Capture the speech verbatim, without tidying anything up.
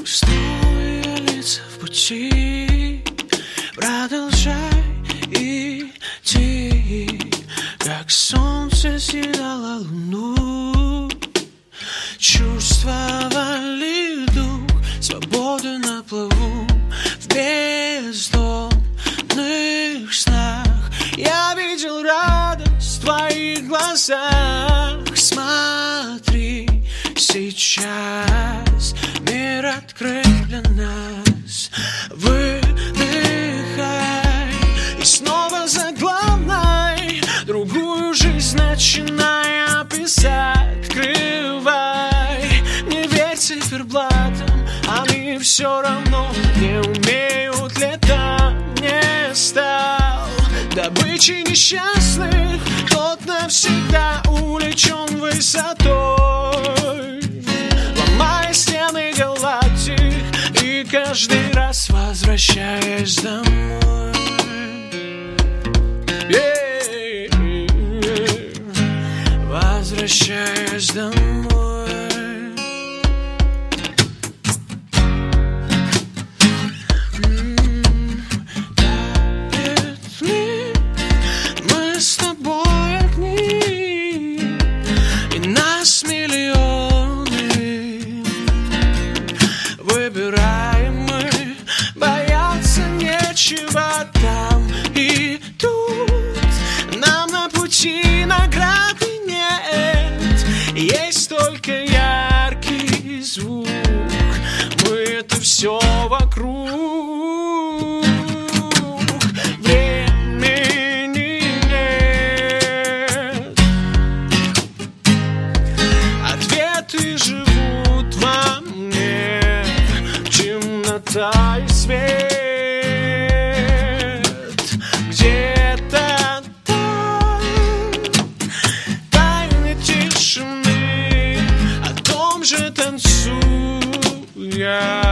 Стоя лица в пути, продолжай идти, как солнце съедало луну. Чувствовали дух свободы на плаву в бездомных снах. Я видел радость в твоих глазах. Смотри, сейчас мир открыт для нас. Выдыхай и снова за главной другую жизнь начинай описать. Открывай, не верь циферблатам, они все равно не умеют летать. Не стал добычей несчастных, тот навсегда увлечен высотой, ломая стены галактик и каждый раз возвращаясь домой. Yeah, yeah. Возвращаясь домой. Выбираем мы, бояться нечего там и тут. Нам на пути награды нет, есть только яркий звук. Мы — это все вокруг. Времени нет, ответы живут во мне. Темнота и свет где-то там, тайны тишины, о том же танцуя.